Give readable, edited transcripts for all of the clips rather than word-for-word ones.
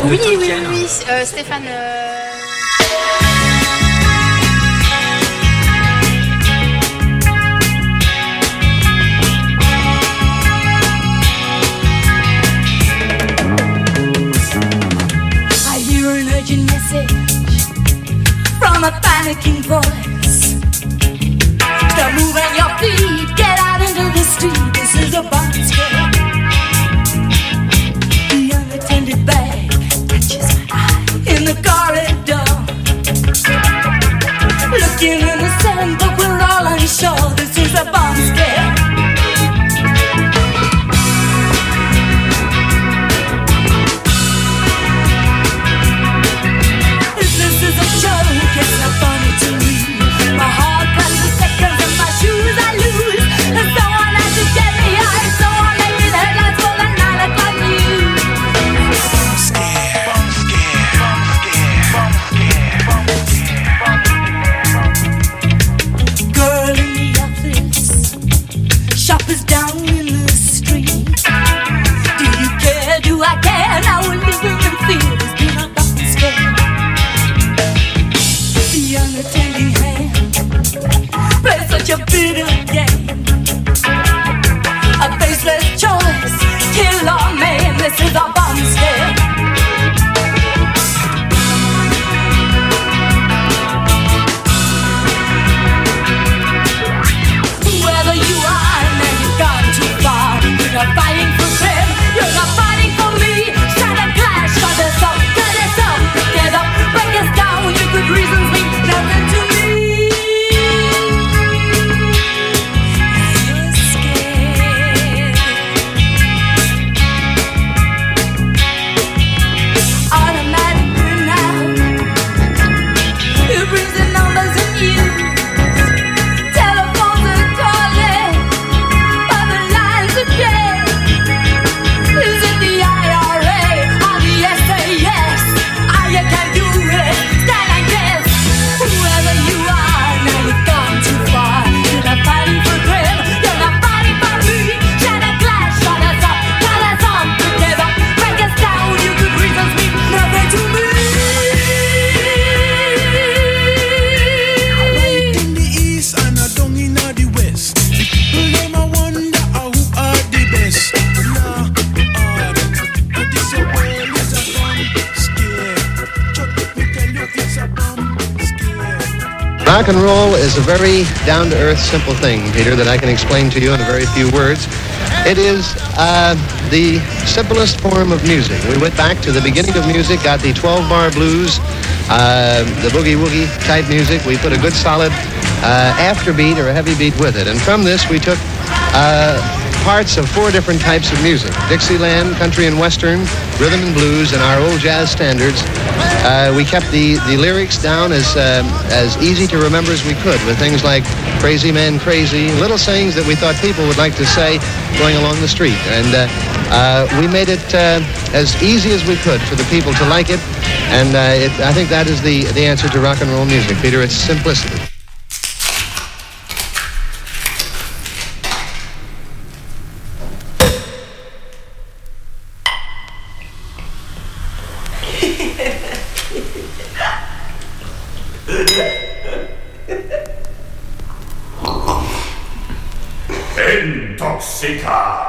Oui, oui, oui, Stéphane. I hear an urgent message from a panicking voice. Start moving your feet, get out into the street. This is a bomb scare. The unattended bag catches my eye in the corridor. Looking innocent, but we're all unsure. This is a bomb scare. If this is a joke, it's not funny to me. My heart passes seconds and my shoes I lose. And someone has to get me high. Someone make me the headlights for the 9 o'clock news. Bomb scare, bomb scare, bomb scare, bomb scare, bomb scare. Girl in the office, shoppers down in the street. Do you care? Do I care? Now we're living in fear. It's been a bomb scare. The unattended hand plays such a bitter game. A faceless choice, kill or maim. This is a bomb scare. Whoever you are, now you've gone too far. You're not fighting for them, you're not fighting for me. Shatter clash, shut us up, cut us up, get up, break us down. Your good reasons mean nothing to me. You're scared. Automatic burnout. It brings the numbers in you. Telephones are calling, other lines are dead. Is it the IRA or the SAS? Ah, you can do it, stand and guess. Whoever you are, now you've gone too far. You're not fighting for them, you're not fighting for me. Shatter glass, shut us up, cut us off together, break us down. Your good reasons mean nothing to me. Right in the east and a down in the west. People them a wonder who are the best. Nah, but this a world is a bomb scare. Just let me tell you it's a bomb scare. Rock and roll is a very down-to-earth, simple thing, Peter, that I can explain to you in a very few words. It is the simplest form of music. We went back to the beginning of music, got the 12-bar blues, the boogie-woogie type music. We put a good solid afterbeat or a heavy beat with it. And from this, we took parts of 4 different types of music: Dixieland, country and western, rhythm and blues, and our old jazz standards. We kept the lyrics down as easy to remember as we could, with things like "Crazy Man, Crazy," little sayings that we thought people would like to say going along the street. And we made it as easy as we could for the people to like it. And I think that is the answer to rock and roll music, Peter. It's simplicity. Intoxica.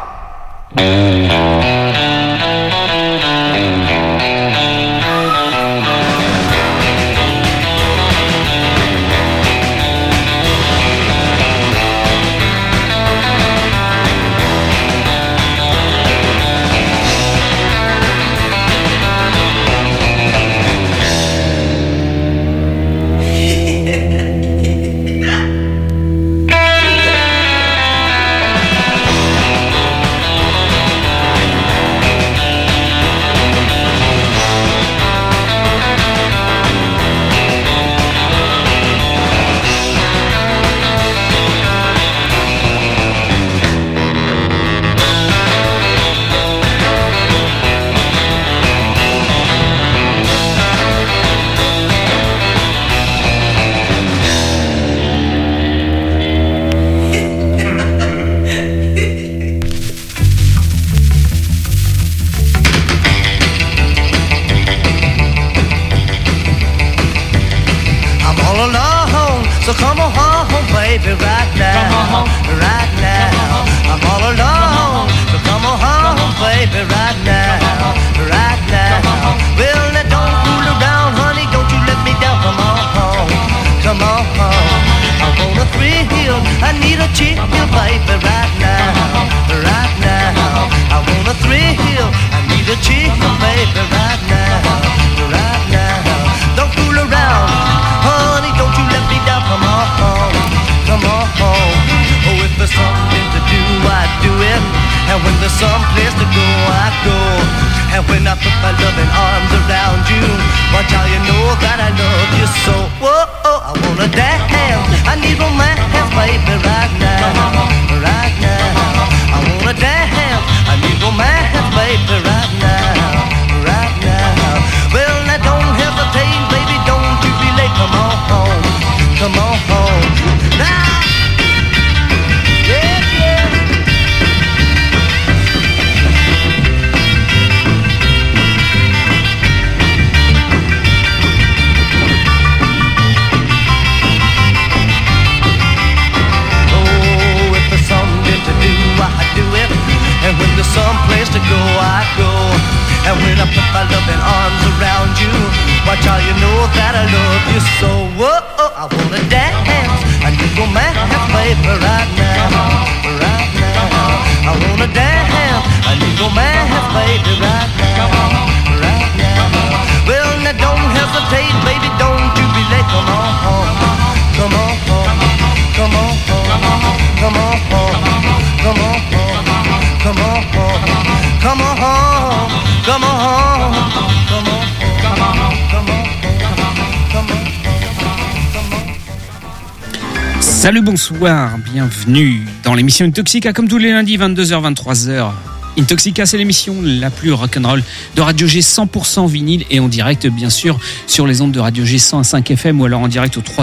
So come on home, baby, right now, right now. I'm all alone, so come on home, baby, right now, right now. Well, now don't fool around, honey, don't you let me down. Come on home, come on home. I want a thrill, I need a chill, baby, right now, right now. I want a thrill, I need a chill, baby, right now, right now. Don't fool around, honey, don't you let me down. Come on home, come on home. Oh, if there's something to do, I do it. And when there's some place to go, I go. And when I put my loving arms around you, watch how you know that I love you so. Whoa, oh, I wanna dance, I need romance, baby, right now, right now. I wanna dance, I need romance, baby, right now, right now. Well, now don't hesitate, baby, don't you be late. Come on home, come on home. Now, yeah, yeah. Oh, if there's something to do, I do it. And when there's some place to go, I go. And when I put my loving arms around you, watch how you know that I love you so. Whoa, I wanna dance, I need romance, baby, right now, right now. I wanna dance, I need romance, baby, right now, right now. Well, now don't hesitate, baby, don't you be late. Come on home, come on home, come on home, come on home, come on home, come on home, come on home, come on home, come on, come on, come on, come on. Salut, bonsoir, bienvenue dans l'émission Intoxica, comme tous les lundis, 22h, 23h. Intoxica, c'est l'émission la plus rock'n'roll de Radio G 100% vinyle et en direct, bien sûr, sur les ondes de Radio G 105 FM ou alors en direct au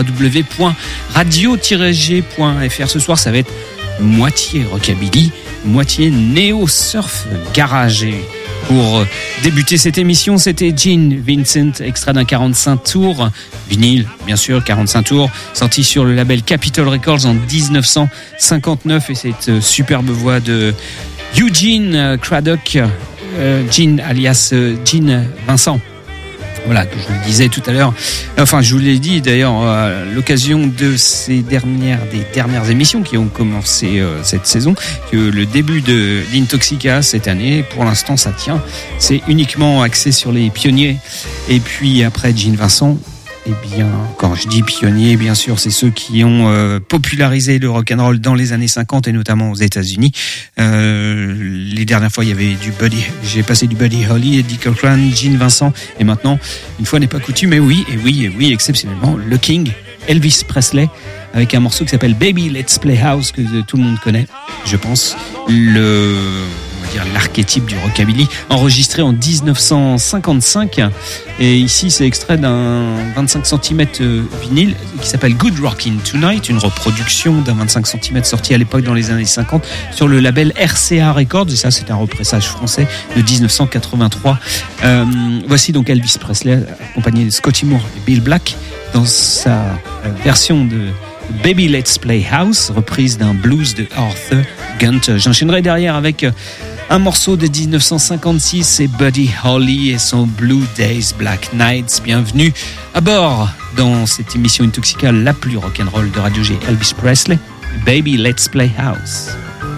www.radio-g.fr. Ce soir, ça va être moitié rockabilly, moitié néo-surf garage. Et pour débuter cette émission, c'était Gene Vincent, extrait d'un 45 tours, vinyle, bien sûr, 45 tours, sorti sur le label Capitol Records en 1959, et cette superbe voix de Eugene Craddock, Gene alias Gene Vincent. Voilà, que je vous le disais tout à l'heure. Enfin, je vous l'ai dit d'ailleurs à l'occasion de des dernières émissions qui ont commencé cette saison, que le début de l'Intoxica cette année, pour l'instant, ça tient. C'est uniquement axé sur les pionniers. Et puis après Gene Vincent, eh bien, quand je dis pionniers, bien sûr, c'est ceux qui ont popularisé le rock'n'roll dans les années 50 et notamment aux États-Unis. Les dernières fois, il y avait j'ai passé du Buddy Holly, Eddie Cochran, Gene Vincent, et maintenant, une fois n'est pas coutume, et oui, exceptionnellement, le King, Elvis Presley, avec un morceau qui s'appelle Baby Let's Play House, que tout le monde connaît, je pense, l'archétype du rockabilly, enregistré en 1955, et ici c'est extrait d'un 25 cm vinyle qui s'appelle Good Rockin' Tonight, une reproduction d'un 25 cm sorti à l'époque dans les années 50 sur le label RCA Records, et ça c'est un repressage français de 1983. Voici donc Elvis Presley accompagné de Scotty Moore et Bill Black dans sa version de Baby Let's Play House, reprise d'un blues de Arthur Gunt. J'enchaînerai derrière avec un morceau de 1956, c'est Buddy Holly et son Blue Days Black Nights. Bienvenue à bord dans cette émission Intoxica, la plus rock'n'roll de Radio G. Elvis Presley, Baby Let's Play House.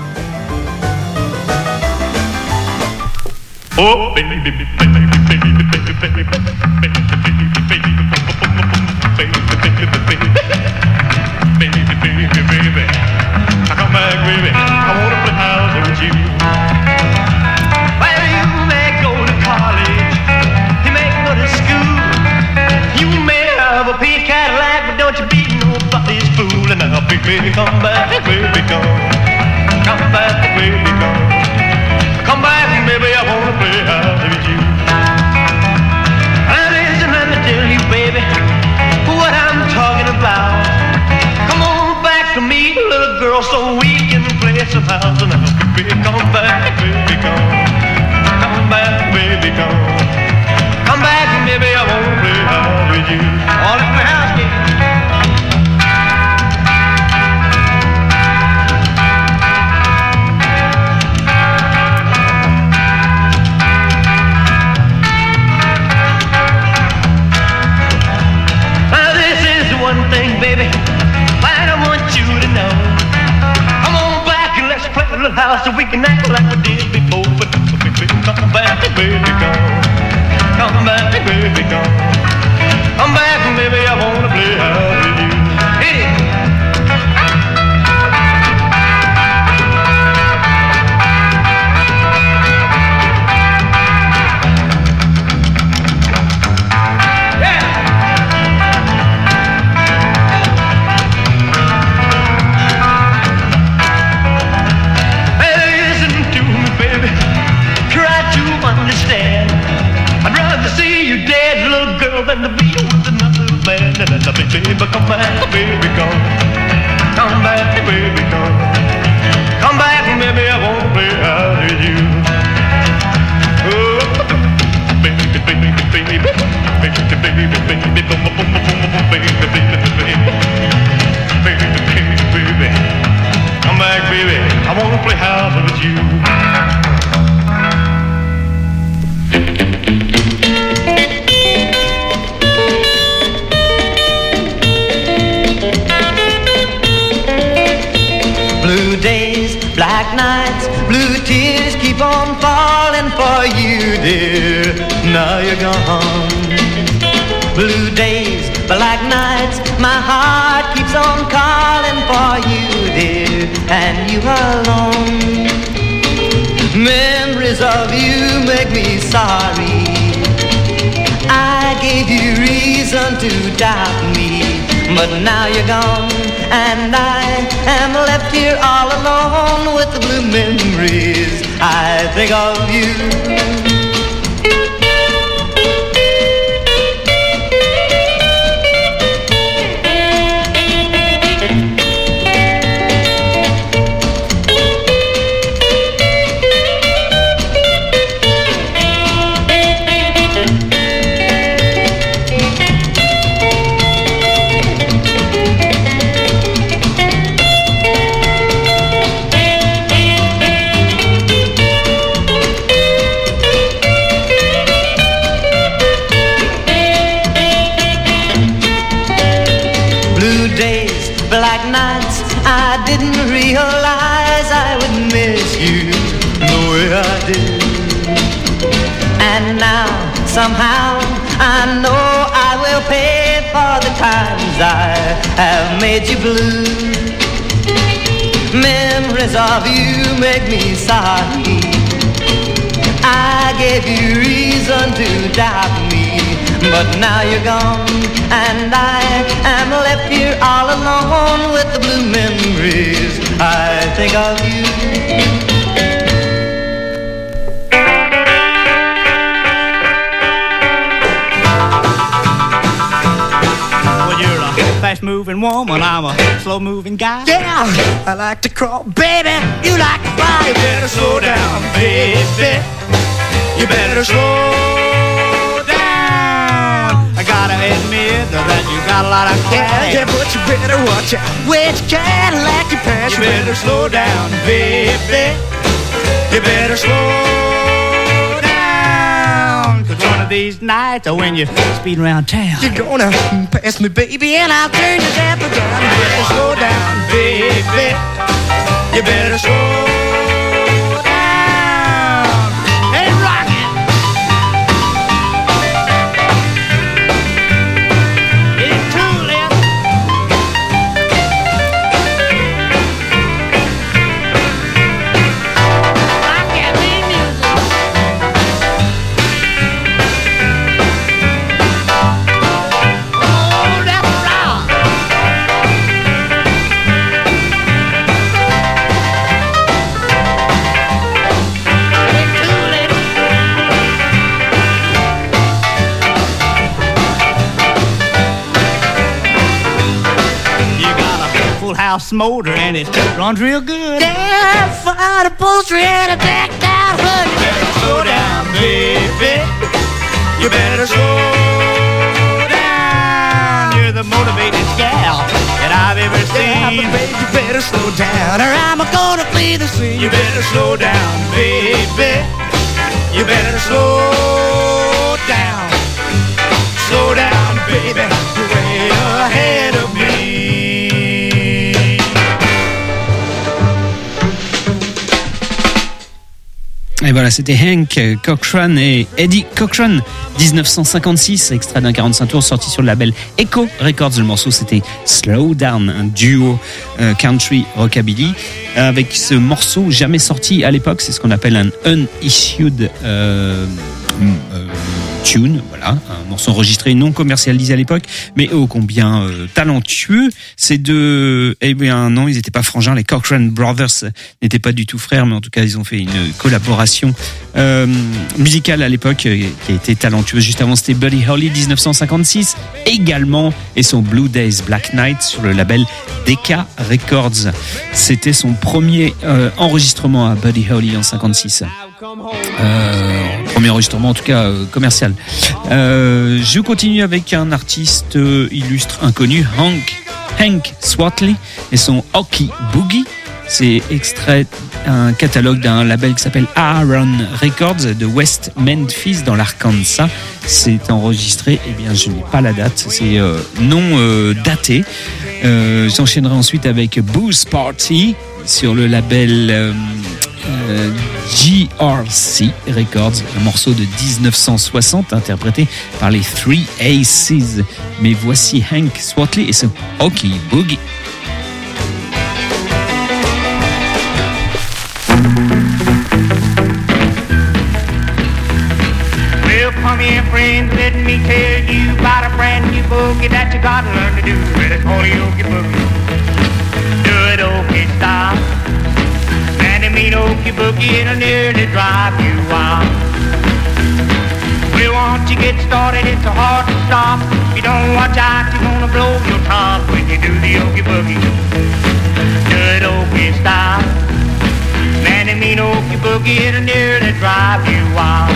Oh baby, baby, baby, baby, baby, baby, baby, baby, I come back, baby. I wanna play house with you. Well, you may go to college, you may go to school, you may have a pink Cadillac, but don't you be nobody's fool. And now, baby, come back, baby, come back, baby, come back, baby. I wanna play house with you. baby, come. Come back, baby, I wanna play house with you. Hit it. And the beat with another man. And then the baby, come back, baby, come. Come back, baby, come. Come back, baby, I won't play out with you. Oh, baby, baby, baby, baby, baby, baby, baby, boom, boom, boom, boom, baby, baby, baby, baby, baby. Come back, baby, I won't play house with you. Black nights, blue tears keep on falling for you, dear. Now you're gone. Blue days, black nights, my heart keeps on calling for you, dear. And you are alone. Memories of you make me sorry. I gave you reason to doubt me. But now you're gone, and I am left here all alone with the blue memories. I think of you. I didn't realize I would miss you the way I did. And now, somehow, I know I will pay for the times I have made you blue. Memories of you make me sorry. I gave you reason to doubt me. But now you're gone, and I am left here all alone with the blue memories. I think of you. Well, you're a fast-moving woman, I'm a slow-moving guy. Yeah, I like to crawl, baby. You like to fly. You better slow down, baby. You better slow. I gotta admit that you got a lot of cash. Yeah, but you better watch out which Cadillac you pass. You better slow down, baby. You better slow down. 'Cause one of these nights, when you speed around town, you're gonna pass me, baby, and I'll turn your temper down. You better slow down, baby. You better slow down. Hey, rock it. House motor and it runs real good. Yeah, fine upholstery and a decked out hood. You better slow down, baby. You better slow down. You're the motivated gal that I've ever seen. Yeah, but baby, you better slow down or I'm gonna flee the scene. You better slow down, baby. You better slow down. Slow down, baby. You're way ahead of me. Et voilà, c'était Hank Cochran et Eddie Cochran, 1956, extrait d'un 45 tours sorti sur le label Echo Records. Le morceau, c'était Slow Down, un duo country rockabilly. Avec ce morceau jamais sorti à l'époque, c'est ce qu'on appelle un unissued tune, voilà, un morceau enregistré non commercialisé à l'époque, mais ô combien talentueux. Ces deux, eh bien non, ils n'étaient pas frangins, les Cochran Brothers n'étaient pas du tout frères, mais en tout cas ils ont fait une collaboration musicale à l'époque qui a été talentueuse. Juste avant, c'était Buddy Holly, 1956 également, et son Blue Days Black Night sur le label Decca Records. C'était son premier enregistrement à Buddy Holly en 56. Premier enregistrement en tout cas commercial. Je continue avec un artiste illustre inconnu, Hank Swartley et son Hockey Boogie. C'est extrait d'un catalogue d'un label qui s'appelle Aaron Records de West Memphis dans l'Arkansas. C'est enregistré, eh bien je n'ai pas la date, c'est non daté. J'enchaînerai ensuite avec Booze Party sur le label GRC Records, un morceau de 1960 interprété par les Three Aces. Mais voici Hank Swartley et son Hockey Boogie. Well, come here, friends, let me tell you about a brand new boogie that you gotta learn to do. It's called a Hockey Boogie. Do it Hockey style. Mean Hockey Boogie, it'll nearly drive you wild. Well, once you get started, it's so hard to stop. If you don't watch out, you're gonna blow your top when you do the Hockey Boogie. Do it Hockey style. Man, the mean Hockey Boogie, it'll nearly drive you wild.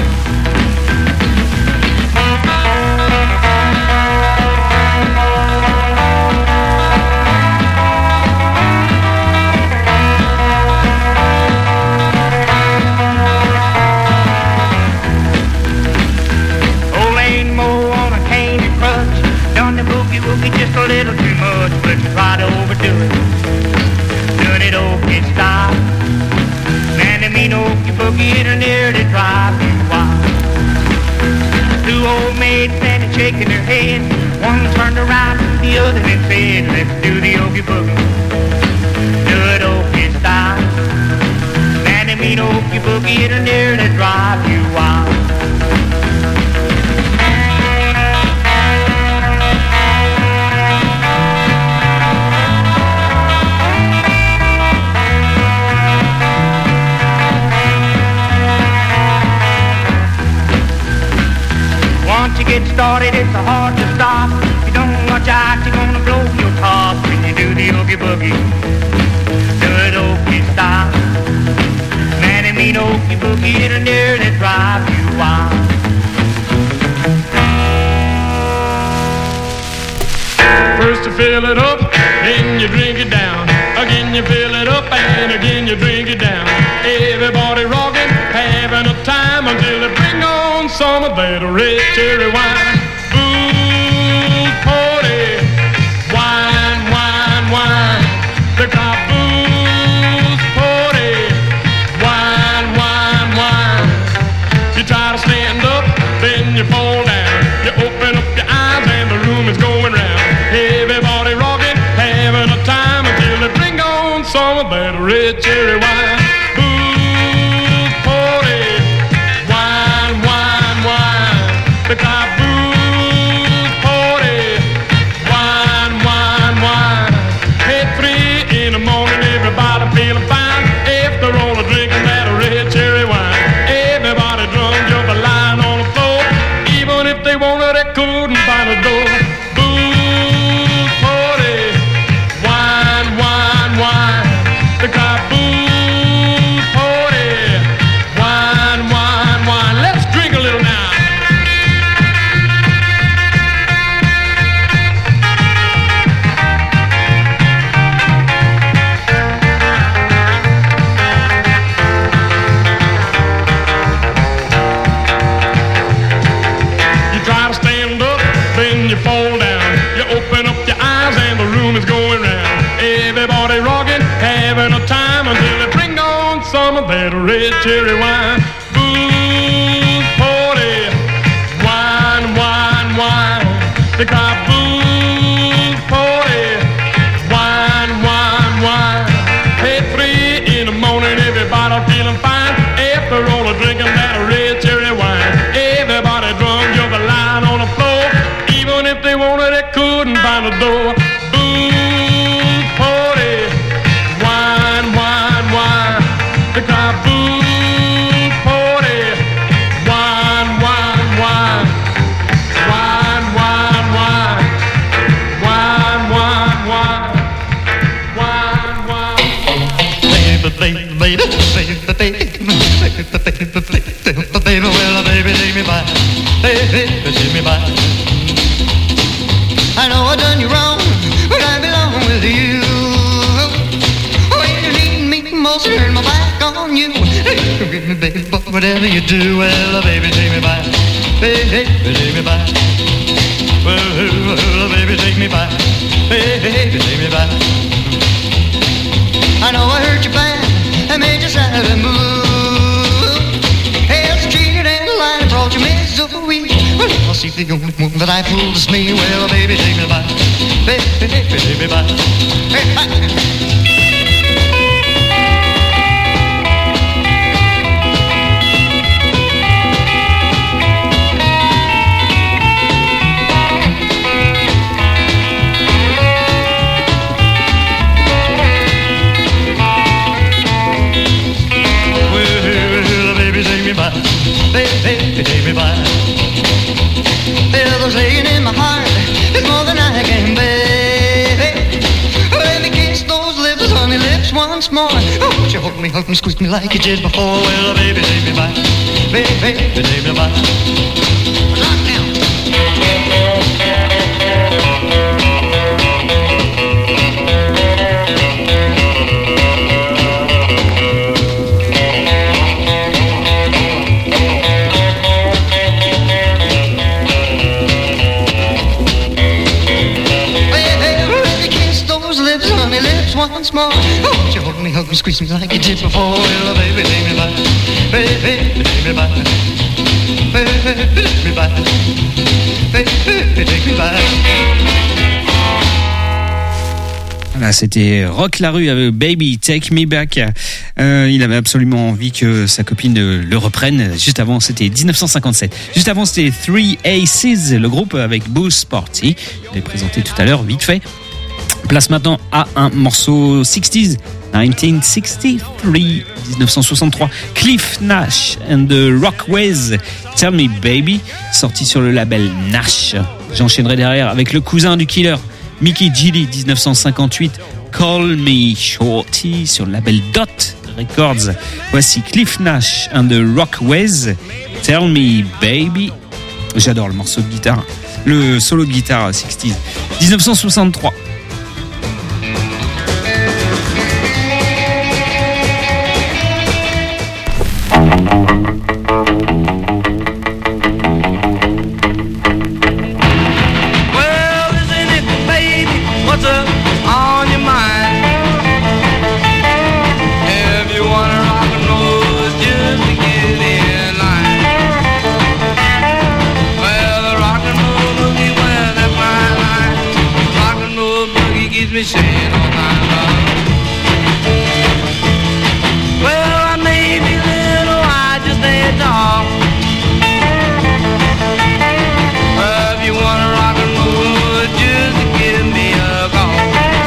Just a little too much, but try to overdo it. Doing it Hockey style. Man, the mean Hockey Boogie, it'll nearly drive you wild. Two old maids standing shaking their heads. One turned around to the other and said, let's do the Hockey Boogie. Do it Hockey style. Man, the mean Hockey Boogie, it'll nearly drive you wild. Get started, it's so hard to stop. If you don't watch out, you're gonna blow your top when you do the Hockey Boogie. Do it Hockey style. Man, it mean Hockey Boogie, it'll nearly drive you wild. First you fill it up, then you drink it down. Again you fill it up, and again you drink it down. Everybody rocking, having a time until they bring on some of that red cherry wine. Booze party, wine, wine, wine. They got booze party, wine, wine, wine. You try to stand up, then you fall down. You open up your eyes and the room is going round. Everybody rocking, having a time until they bring on some of that red cherry wine. Booze party, wine, wine, wine. The car booze party, wine, wine, wine. At 3 in the morning, everybody feeling fine. After all, drinking that red cherry wine. Everybody drunk, jumping lying on the floor. Even if they wanted, they couldn't find a door. Booze party, wine, wine, wine. The car booze party, wine, wine, wine. Let's drink a little now. You try to stand up, then you fall down. You open up your eyes and the room is going round. Everybody rocking, having a time until they bring on some of that red cherry wine. They cry booze, party, wine, wine, wine. Hey, 3 in the morning, everybody feeling fine. After all the drinking that red cherry wine. Everybody drunk, just lying on the floor. Even if they wanted, they couldn't find the door. Booze, party, wine, wine, wine. They cry booze, party, wine, wine, wine. Wine, wine, wine. Wine, wine, wine. Wine, wine. Baby, well, baby, take me by. Baby, take me by. I know I done you wrong, but I belong with you. When you need me most, turn my back on you. Give me, baby, but whatever you do, well, baby, take me by. Baby, take me by. Well, baby, take me by. Baby, take me by. I know I hurt you bad, I made you sad and move. Hell's cheated and lied, brought you misery. Well, I'll see the only one that I fool is me. Well, baby, take me by. Baby, take me by. Hey, baby, take me by. There's laying in my heart, it's more than I can bear. Let me kiss those lips, honey lips once more. Oh, won't you hold me, hug me, squeeze me like you did before? Well, baby, take me by. Baby, take me by. Rock now. Once more, oh, won't you hold me, hug me, squeeze me like you did before? Well, baby, take me by, baby, take me by, baby, take me by, baby, take me by. Voilà, c'était Rock la rue avec Baby Take Me Back. Il avait absolument envie que sa copine le reprenne. Juste avant, c'était 1957. Juste avant, c'était Three Aces, le groupe avec Booze Party. Je l'ai présenté tout à l'heure, vite fait. Place maintenant à un morceau 60s, 1963, Cliff Nash and the Rockways, Tell Me Baby, sorti sur le label Nash. J'enchaînerai derrière avec le cousin du Killer, Mickey Gilly, 1958, Call Me Shorty, sur le label Dot Records. Voici Cliff Nash and the Rockways, Tell Me Baby. J'adore le morceau de guitare, le solo de guitare 60s. 1963. Me saying all night long. Well, I may be little, I just ain't tall. Well, if you wanna rock and roll, just give me a call.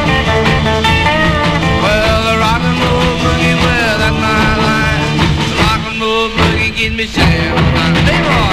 Well, the rock and roll boogie, well, that's my line. The rock and roll boogie keeps me saying all night. Hey, boy.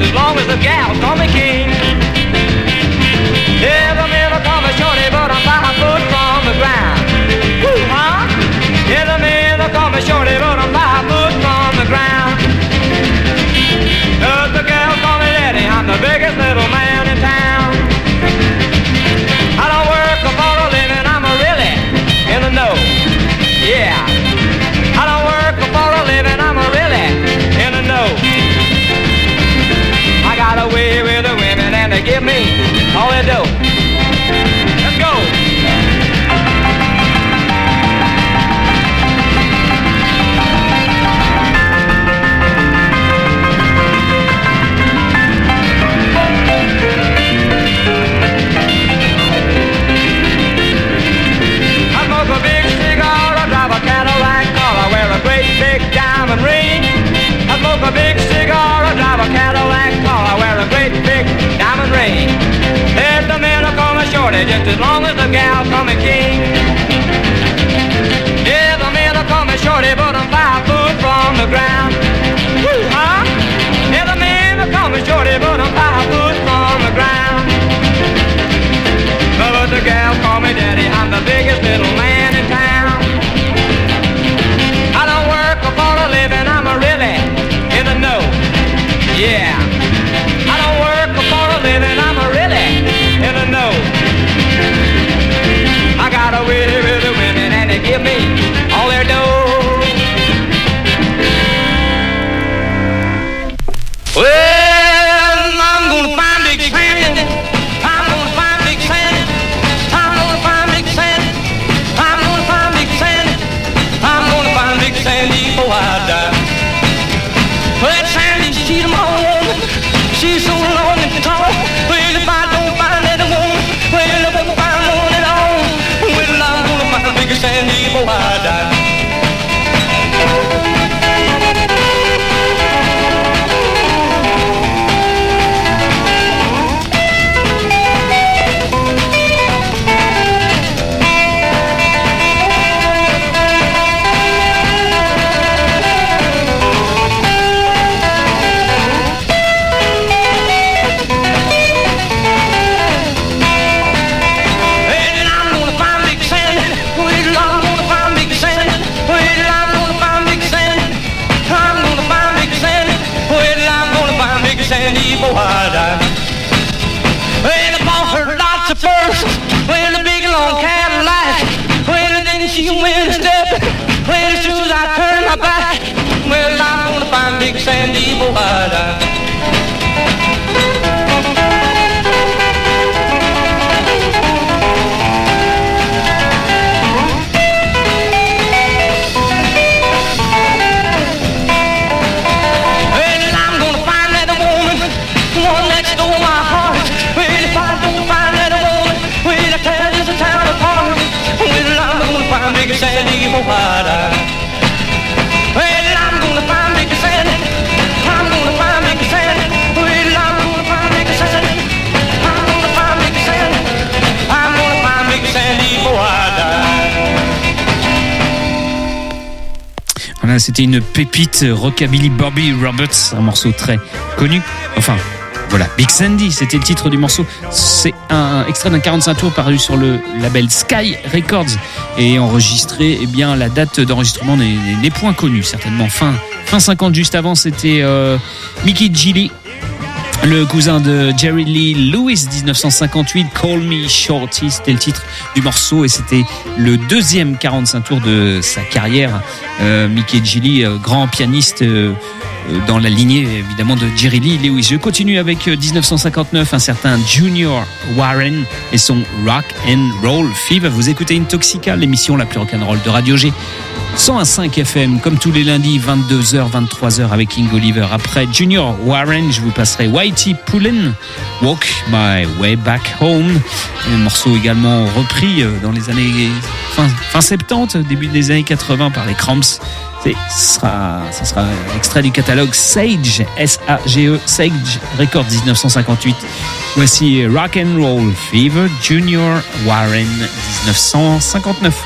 as long as the gals call me king. Yeah, the men will call me shorty, but I'm 5 foot from the ground. Woo, huh? Yeah, the men will call me shorty, but I'm 5 foot from the ground. The gals call me daddy, I'm the biggest little man in town. I don't work for a living, I'm really in the know. Yeah, I don't work for a living, I'm really in the know. I got away with the women and they give me all their dough. Let's go. I smoke a big cigar, I drive a Cadillac car, I wear a great big diamond ring. I smoke a big cigar, I drive a Cadillac car, I wear a great big diamond ring. There's the men who call me shorty, just as long as the gals call me king. Yeah, the men who call me shorty, but I'm 5 foot from the ground. Woo, huh? Yeah, the men who call me shorty, but I'm 5 foot from the ground. But the gals call me daddy, I'm the biggest little man in town. I don't work for a living, I'm really in the know. Yeah, I don't work for a living, I'm really in the know. I got away with the women and they give me all their dough. Well, I'm gonna find Big Sandy. I'm gonna find Big Sandy. I'm gonna find Big Sandy. I'm gonna find Big Sandy. I'm gonna find Big Sandy before I die. Well, Sandy, she's my woman. She's so long and tall. Well, if I don't find that woman, well, I won't find one at all. Well, I'm gonna find Big Sandy before I die. Sandy before I die. Well, I bought her lots of furs. Well, a big long Cadillac. Well, then she went a step. Well, as soon as I turned my back, well, I'm gonna find Big Sandy before I die. Big Sandy before I die. Well, I'm gonna find Big Sandy. I'm gonna find Big Sandy. Well, I'm gonna find Big Sandy. I'm gonna find Big Sandy. I'm gonna find Big Sandy before I die. Voilà, c'était une pépite rockabilly Bobby Roberts, un morceau très connu. Enfin, voilà, Big Sandy, c'était le titre du morceau. C'est un extrait d'un 45 tours paru sur le label Sky Records et enregistré, eh bien, la date d'enregistrement n'est point connue, certainement fin 50. Juste avant, c'était Mickey Gilly, le cousin de Jerry Lee Lewis, 1958, Call Me Shorty, c'était le titre du morceau et c'était le deuxième 45 tours de sa carrière. Mickey Gilly, grand pianiste dans la lignée évidemment de Jerry Lee Lewis. Je continue avec 1959, un certain Junior Warren et son Rock and Roll Fever. Vous écoutez Intoxica, l'émission la plus rock'n'roll de Radio G. 101.5 FM, comme tous les lundis, 22h, 23h avec King Oliver. Après Junior Warren, je vous passerai Whitey Pullen, Walk My Way Back Home. Un morceau également repris dans les années fin 70, début des années 80 par les Cramps. Ça sera extrait du catalogue Sage, S-A-G-E, Sage Records 1958. Voici Rock and Roll Fever, Junior Warren 1959.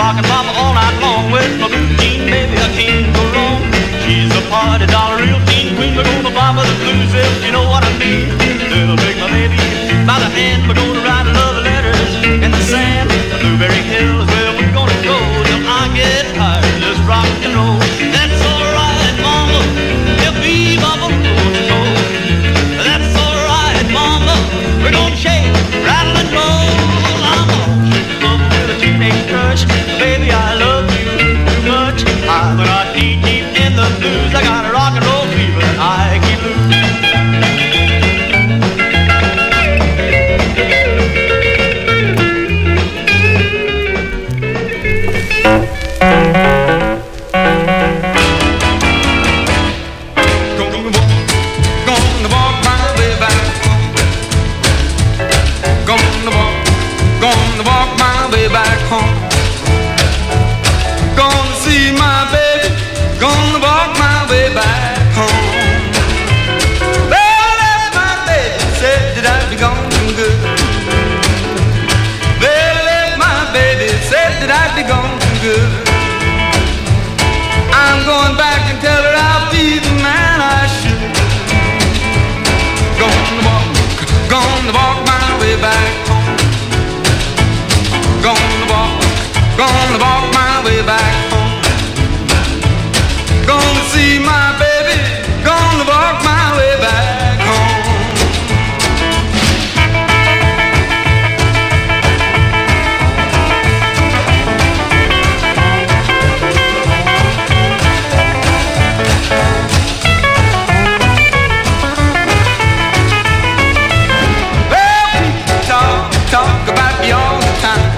rockin' mama all night long with my blue jean, baby, I can't go wrong. She's a party doll, a real teen queen. We're gonna fly for the blues if you know what I mean. They'll take my baby by the hand. We're gonna write love letters in the sand. The Blueberry Hills, where we're gonna go till I get tired of this rock and roll. That's alright, mama, if bebop won't you go. That's alright, mama, we're gonna shake, rattle and roll. I'm gonna shake love with a teenage crush. Baby, I love you too much. I'm not deep in the blues. I got a rock and roll fever and I can't lose. Gonna walk my way back home. Gonna see my baby. Gonna walk my way back home. Well, that's my baby said that I'd be gone good. Well, that's my baby said that I'd be gone good. I'm going back and tell her I'll be the man I should. Gonna walk my way back home. Gonna walk my way back home. Gonna see my baby. Gonna walk my way back home. Well, people talk about me all the time.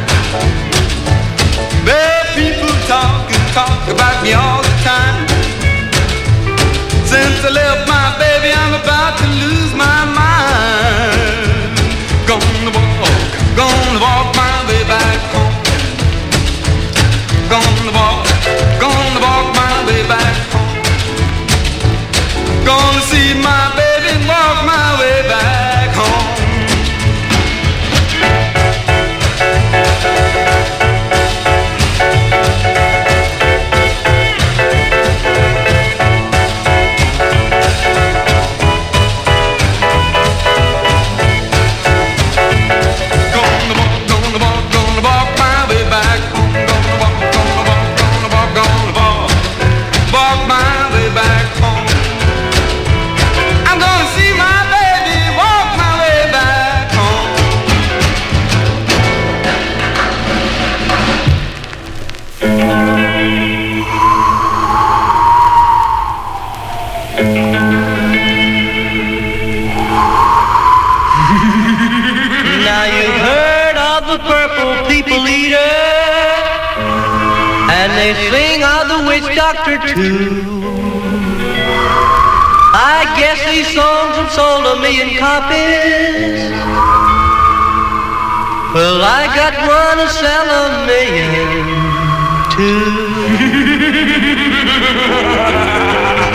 Well, people talk about me all the time. Since I left my baby, I'm about to lose my mind. Gonna walk my way back home. Gonna walk my way back home. Gonna see my baby and walk my way back home. Now you've heard of the purple people eater, and they sing of the witch doctor too. I guess these songs have sold 1 million copies. Well, I got one to sell 1 million too.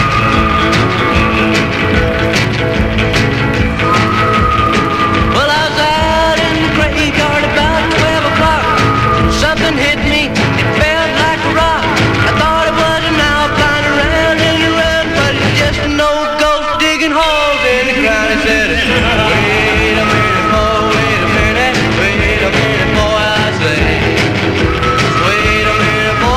Something hit me, it felt like a rock. I thought it was an alpine around and around, but it's just an old ghost digging holes in the ground. It said, wait a minute, boy, wait a minute, boy, I say. Wait a minute, boy,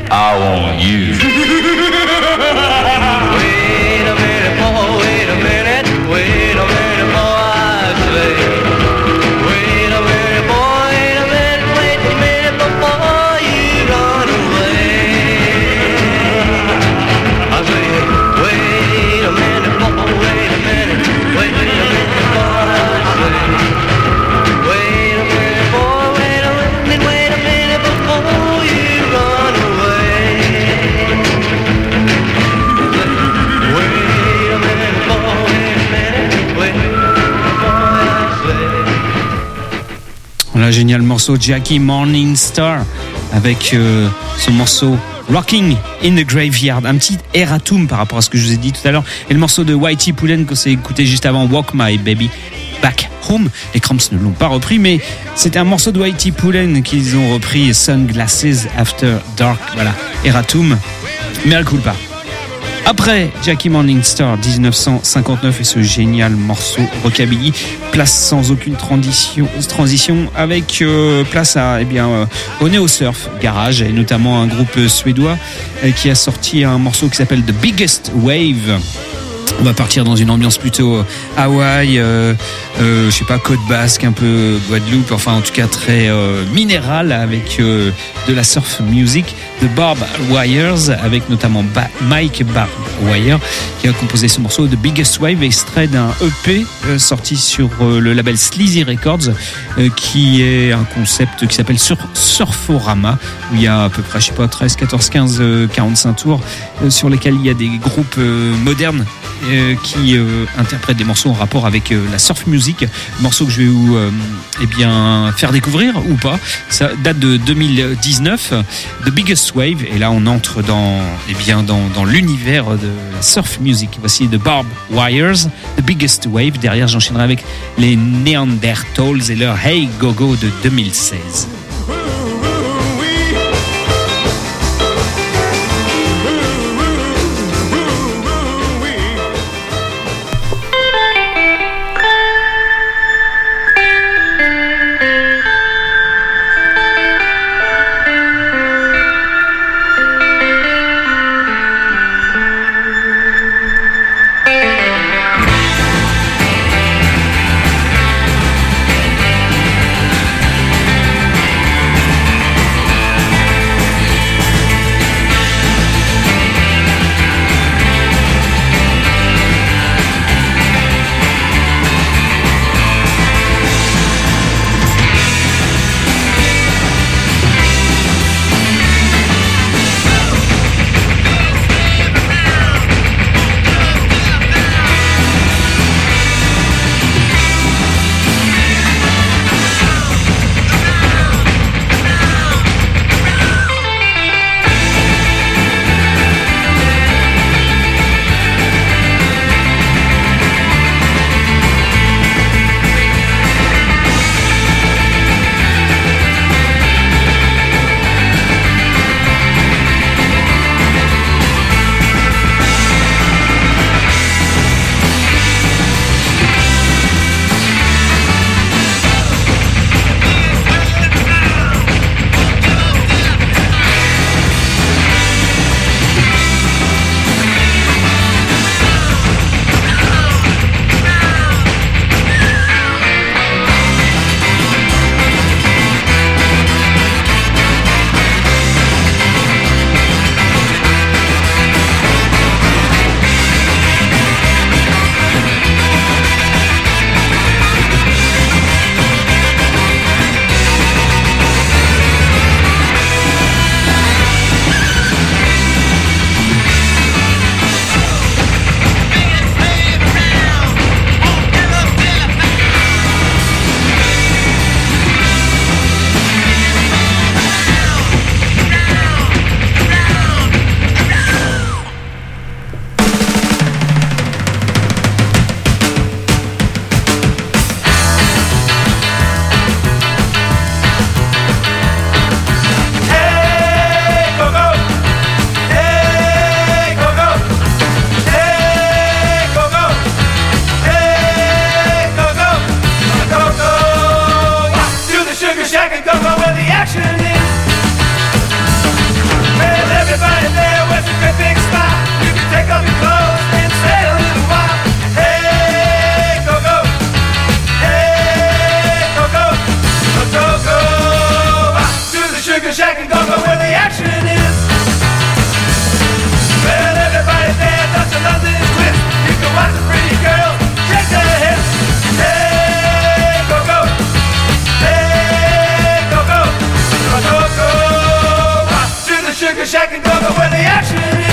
I want you. Wait a minute, boy, wait a minute, wait a minute, boy, I say. Wait a minute, boy, wait a minute before you run away. I say, wait a minute, boy, wait a minute, wait a minute, boy, I say. Wait a minute, boy, wait a minute before you run away. Voilà, génial morceau Jackie Morningstar avec son morceau Rocking in the Graveyard, un petit erratum par rapport à ce que je vous ai dit tout à l'heure, et le morceau de Whitey Pullen qu'on s'est écouté juste avant, Walk My Baby Back Home. Les Cramps ne l'ont pas repris, mais c'était un morceau de Whitey Pullen qu'ils ont repris, Sunglasses After Dark. Voilà, erratum, mais elle coule pas. Après Jackie Morningstar 1959 et ce génial morceau rockabilly, place sans aucune transition avec place à au Neo Surf Garage, et notamment un groupe suédois qui a sorti un morceau qui s'appelle The Biggest Wave. On va partir dans une ambiance plutôt Hawaï, je sais pas, Côte Basque, un peu Guadeloupe, enfin en tout cas très minérale, avec de la surf music, The Barb Wires, avec notamment Mike Barb Wire qui a composé ce morceau, The Biggest Wave, extrait d'un EP sorti sur le label Sleazy Records, qui est un concept qui s'appelle Surforama, où il y a à peu près, je sais pas, 13, 14, 15, 45 tours sur lesquels il y a des groupes modernes qui interprètent des morceaux en rapport avec la surf music, morceau que je vais vous faire découvrir ou pas. Ça date de 2019, The Biggest Wave, et là on entre dans l'univers de la surf music. Voici The Barb Wires, The Biggest Wave. Derrière j'enchaînerai avec les Neanderthals et leur Hey Go Go de 2016. Wait go where the action is.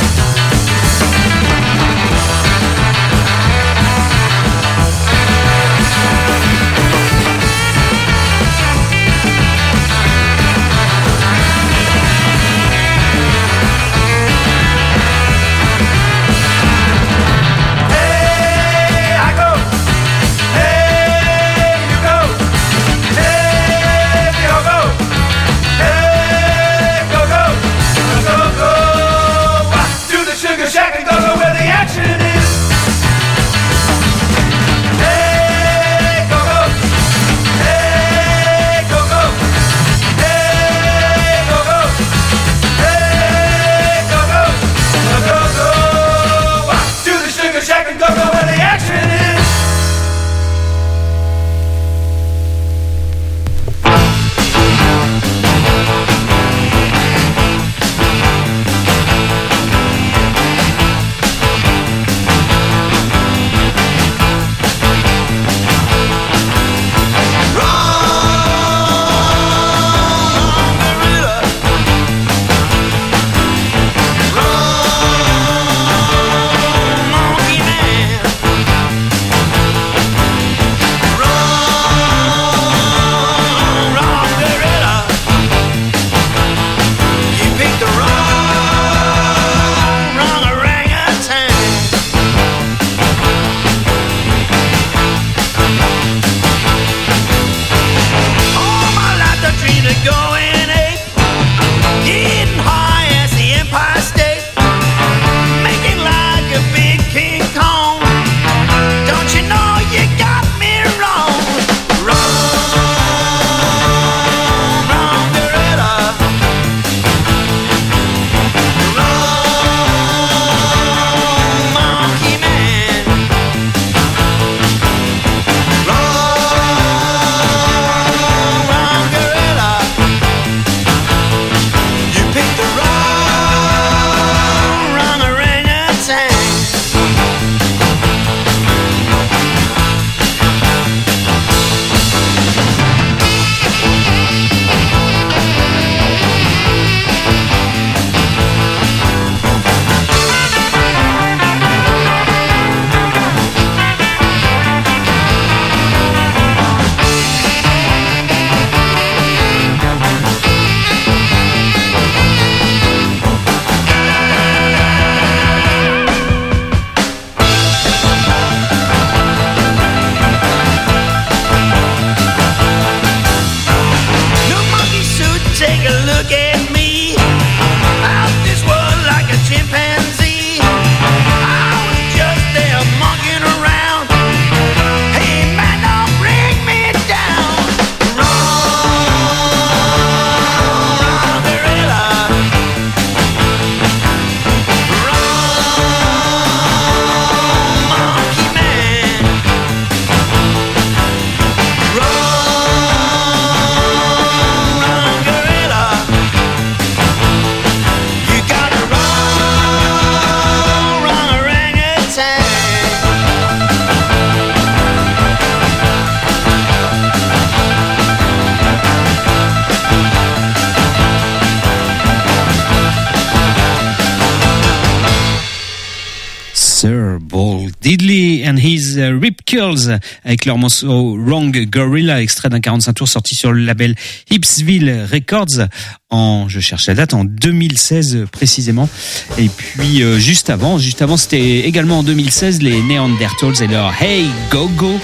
Diddley and his Rip Curls avec leur morceau Wrong Gorilla, extrait d'un 45 tours sorti sur le label Hipsville Records je cherche la date, en 2016 précisément. Et puis juste avant c'était également en 2016 les Neanderthals et leur Hey Go Go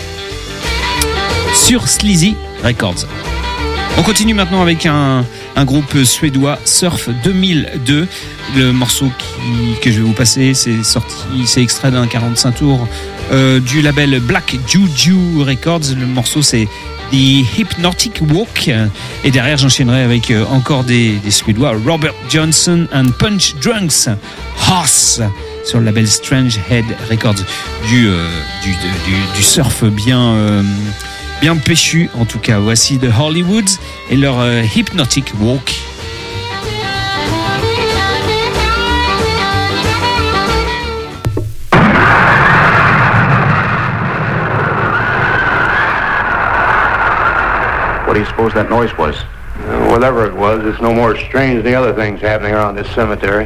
sur Sleazy Records. On continue maintenant avec un groupe suédois, Surf 2002. Le morceau que je vais vous passer, c'est extrait d'un 45 tours du label Black Juju Records. Le morceau c'est The Hypnotic Walk. Et derrière j'enchaînerai avec encore des Suédois, Robert Johnson and Punch Drunks Horse sur le label Strange Head Records. Du surf bien péchu en tout cas. Voici The Hollywoods et leur Hypnotic Walk. What do you suppose that noise was? whatever it was, it's no more strange than the other things happening around this cemetery.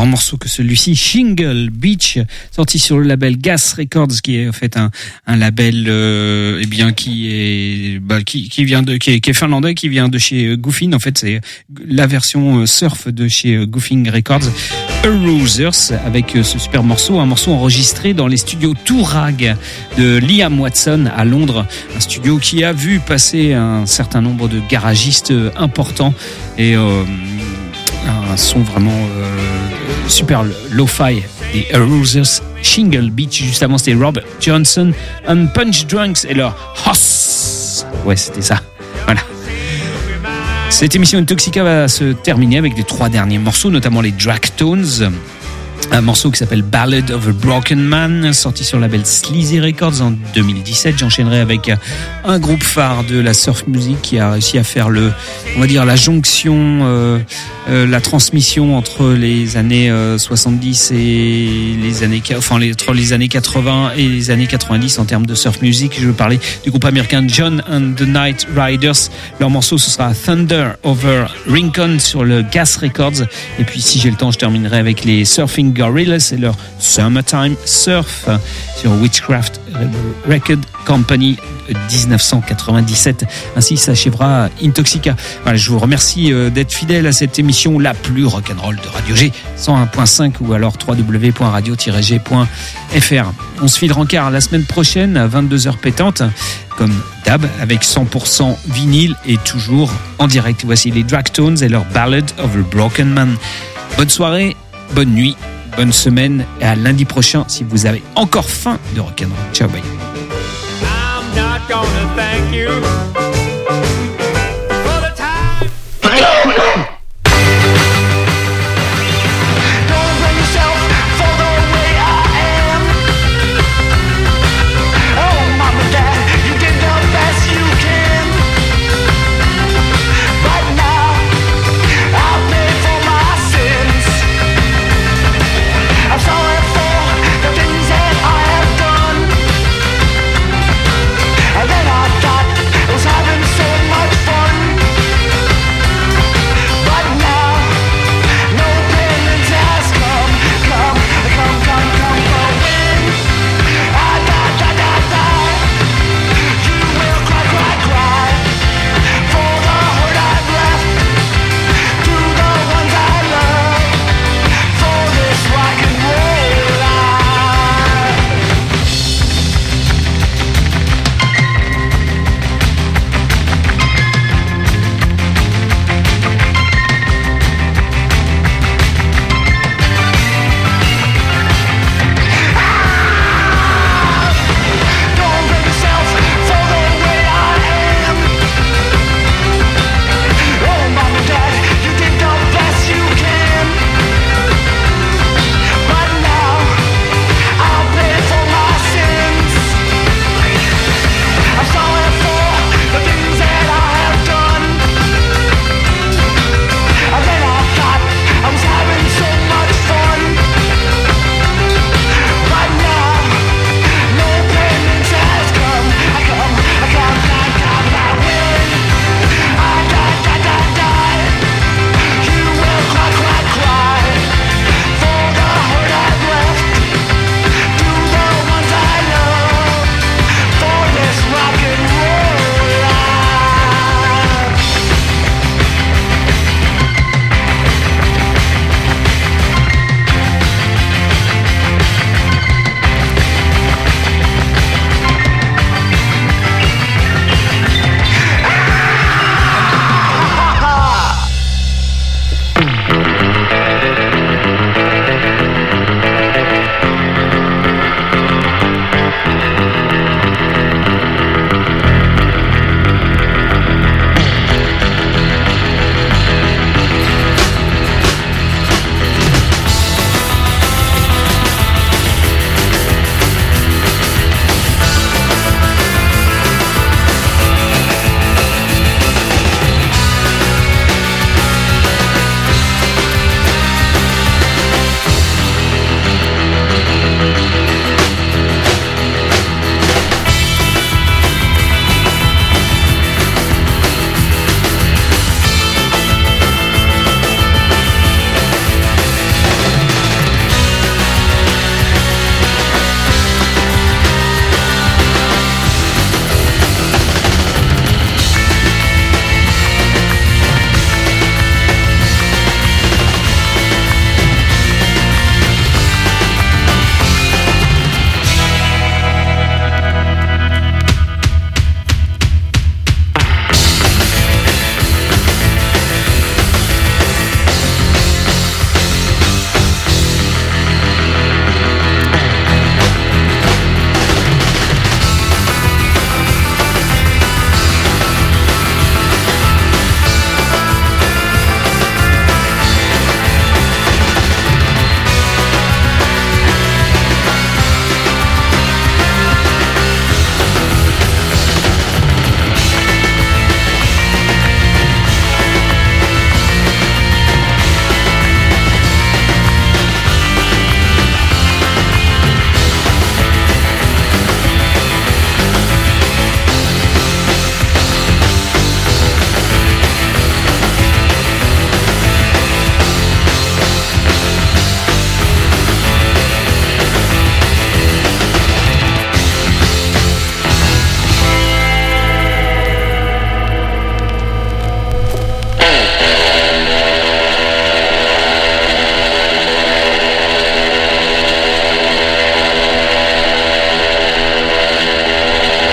grand morceau que celui-ci, Shingle Beach, sorti sur le label Gas Records, qui est en fait un label qui est finlandais, qui vient de chez Goofin. En fait, c'est la version surf de chez Goofin Records, Arousers, avec ce super morceau, un morceau enregistré dans les studios Tourag de Liam Watson à Londres, un studio qui a vu passer un certain nombre de garagistes importants et un son vraiment super lo-fi des Arousers. Shingle Beach, juste avant c'était Robert Johnson and Punch Drunks et leur Hoss. Ouais, c'était ça. Voilà. Cette émission Intoxica va se terminer avec les 3 derniers morceaux, notamment les Dragtones. Un morceau qui s'appelle Ballad of a Broken Man, sorti sur le label Sleazy Records en 2017. J'enchaînerai avec un groupe phare de la surf music qui a réussi à faire la jonction, la transmission entre les années 70 et entre les années 80 et les années 90 en termes de surf music. Je veux parler du groupe américain John and the Night Riders. Leur morceau, ce sera Thunder Over Rincon sur le Gas Records. Et puis, si j'ai le temps, je terminerai avec les Surfing Gorillas et leur Summertime Surf sur Witchcraft Record Company 1997. Ainsi s'achèvera Intoxica. Voilà, je vous remercie d'être fidèle à cette émission la plus rock'n'roll de Radio G 101.5 ou alors www.radio-g.fr. On se file rencard la semaine prochaine à 22h pétante comme d'hab avec 100% vinyle et toujours en direct. Voici les Dragtones et leur Ballad of a Broken Man. Bonne soirée, bonne nuit, bonne semaine et à lundi prochain si vous avez encore faim de rock'n'roll. Ciao, bye. I'm not gonna thank you